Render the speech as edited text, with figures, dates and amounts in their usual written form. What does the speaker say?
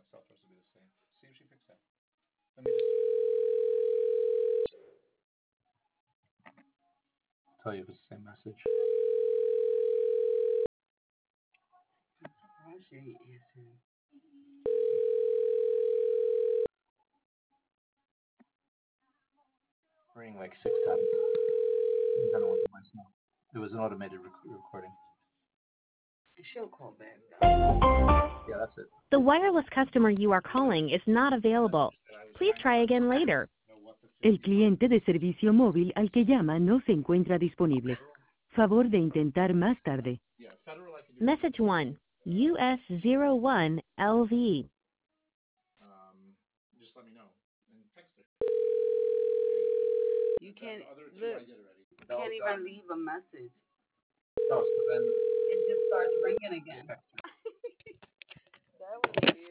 Excel for us to be the same. See if she fixed that. Let me just tell you if it's the same message. I'm surprised she ain't answering. Ring like 6 times. Then it went to voicemail. It was an automated recording. She'll call back. Yeah, that's it. The wireless customer you are calling is not available. Please try again later. El cliente de servicio móvil al que llama no se encuentra disponible. Favor de intentar más tarde. Yeah, federal I can do. Message 1, US01LV. Just let me know and text it. You can't The other two look. I did already. You can't even leave a message. No, so then It just starts ringing again. text her. That was weird.